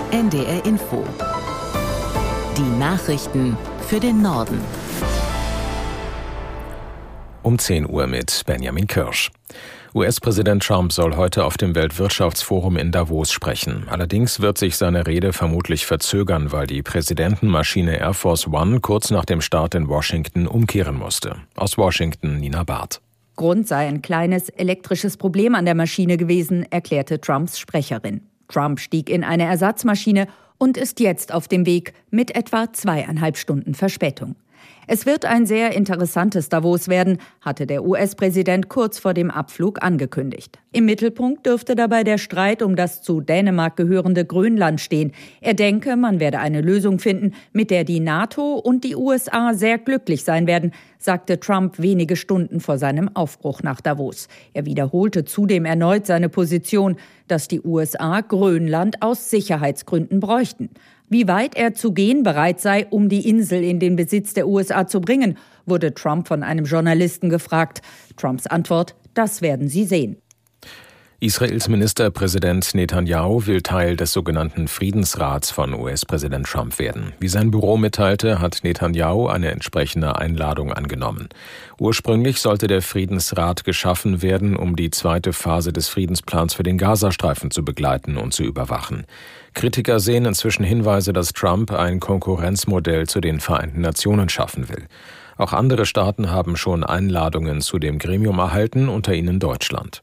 NDR Info. Die Nachrichten für den Norden. Um 10 Uhr mit Benjamin Kirsch. US-Präsident Trump soll heute auf dem Weltwirtschaftsforum in Davos sprechen. Allerdings wird sich seine Rede vermutlich verzögern, weil die Präsidentenmaschine Air Force One kurz nach dem Start in Washington umkehren musste. Aus Washington Nina Barth. Grund sei ein kleines elektrisches Problem an der Maschine gewesen, erklärte Trumps Sprecherin. Trump stieg in eine Ersatzmaschine und ist jetzt auf dem Weg mit etwa 2,5 Stunden Verspätung. Es wird ein sehr interessantes Davos werden, hatte der US-Präsident kurz vor dem Abflug angekündigt. Im Mittelpunkt dürfte dabei der Streit um das zu Dänemark gehörende Grönland stehen. Er denke, man werde eine Lösung finden, mit der die NATO und die USA sehr glücklich sein werden, sagte Trump wenige Stunden vor seinem Aufbruch nach Davos. Er wiederholte zudem erneut seine Position, dass die USA Grönland aus Sicherheitsgründen bräuchten. Wie weit er zu gehen bereit sei, um die Insel in den Besitz der USA zu bringen, wurde Trump von einem Journalisten gefragt. Trumps Antwort: Das werden Sie sehen. Israels Ministerpräsident Netanyahu will Teil des sogenannten Friedensrats von US-Präsident Trump werden. Wie sein Büro mitteilte, hat Netanyahu eine entsprechende Einladung angenommen. Ursprünglich sollte der Friedensrat geschaffen werden, um die zweite Phase des Friedensplans für den Gazastreifen zu begleiten und zu überwachen. Kritiker sehen inzwischen Hinweise, dass Trump ein Konkurrenzmodell zu den Vereinten Nationen schaffen will. Auch andere Staaten haben schon Einladungen zu dem Gremium erhalten, unter ihnen Deutschland.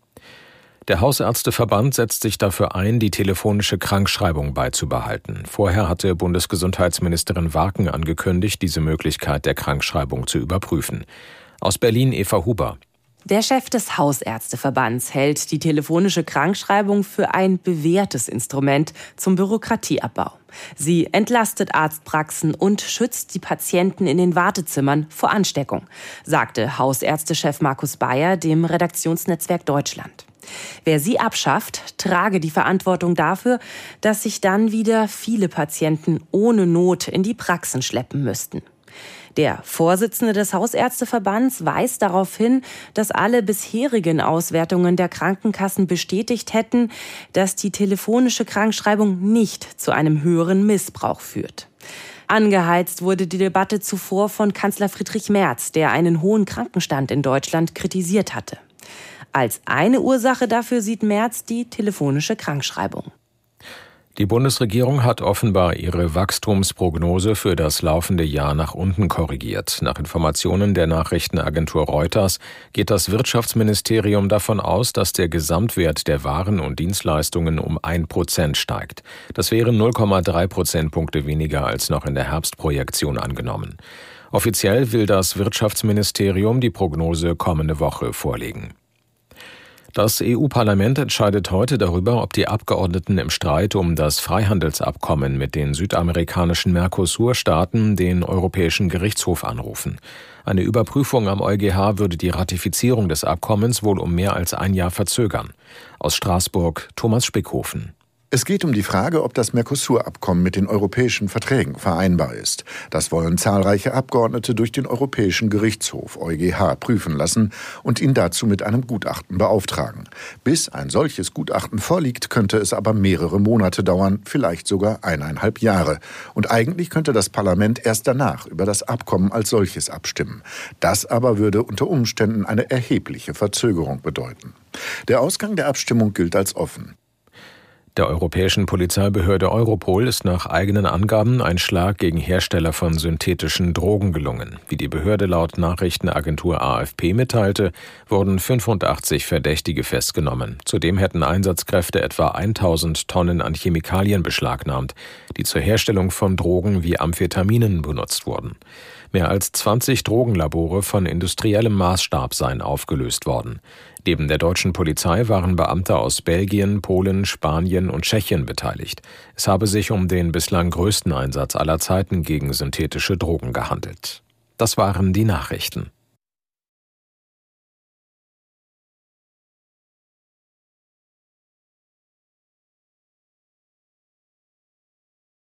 Der Hausärzteverband setzt sich dafür ein, die telefonische Krankschreibung beizubehalten. Vorher hatte Bundesgesundheitsministerin Warken angekündigt, diese Möglichkeit der Krankschreibung zu überprüfen. Aus Berlin Eva Huber. Der Chef des Hausärzteverbands hält die telefonische Krankschreibung für ein bewährtes Instrument zum Bürokratieabbau. Sie entlastet Arztpraxen und schützt die Patienten in den Wartezimmern vor Ansteckung, sagte Hausärztechef Markus Bayer dem Redaktionsnetzwerk Deutschland. Wer sie abschafft, trage die Verantwortung dafür, dass sich dann wieder viele Patienten ohne Not in die Praxen schleppen müssten. Der Vorsitzende des Hausärzteverbands weist darauf hin, dass alle bisherigen Auswertungen der Krankenkassen bestätigt hätten, dass die telefonische Krankschreibung nicht zu einem höheren Missbrauch führt. Angeheizt wurde die Debatte zuvor von Kanzler Friedrich Merz, der einen hohen Krankenstand in Deutschland kritisiert hatte. Als eine Ursache dafür sieht Merz die telefonische Krankschreibung. Die Bundesregierung hat offenbar ihre Wachstumsprognose für das laufende Jahr nach unten korrigiert. Nach Informationen der Nachrichtenagentur Reuters geht das Wirtschaftsministerium davon aus, dass der Gesamtwert der Waren und Dienstleistungen um 1% steigt. Das wären 0,3 Prozentpunkte weniger als noch in der Herbstprojektion angenommen. Offiziell will das Wirtschaftsministerium die Prognose kommende Woche vorlegen. Das EU-Parlament entscheidet heute darüber, ob die Abgeordneten im Streit um das Freihandelsabkommen mit den südamerikanischen Mercosur-Staaten den Europäischen Gerichtshof anrufen. Eine Überprüfung am EuGH würde die Ratifizierung des Abkommens wohl um mehr als ein Jahr verzögern. Aus Straßburg Thomas Spickhofen. Es geht um die Frage, ob das Mercosur-Abkommen mit den europäischen Verträgen vereinbar ist. Das wollen zahlreiche Abgeordnete durch den Europäischen Gerichtshof EuGH prüfen lassen und ihn dazu mit einem Gutachten beauftragen. Bis ein solches Gutachten vorliegt, könnte es aber mehrere Monate dauern, vielleicht sogar 1,5 Jahre. Und eigentlich könnte das Parlament erst danach über das Abkommen als solches abstimmen. Das aber würde unter Umständen eine erhebliche Verzögerung bedeuten. Der Ausgang der Abstimmung gilt als offen. Der europäischen Polizeibehörde Europol ist nach eigenen Angaben ein Schlag gegen Hersteller von synthetischen Drogen gelungen. Wie die Behörde laut Nachrichtenagentur AFP mitteilte, wurden 85 Verdächtige festgenommen. Zudem hätten Einsatzkräfte etwa 1000 Tonnen an Chemikalien beschlagnahmt, die zur Herstellung von Drogen wie Amphetaminen benutzt wurden. Mehr als 20 Drogenlabore von industriellem Maßstab seien aufgelöst worden. Neben der deutschen Polizei waren Beamte aus Belgien, Polen, Spanien und Tschechien beteiligt. Es habe sich um den bislang größten Einsatz aller Zeiten gegen synthetische Drogen gehandelt. Das waren die Nachrichten.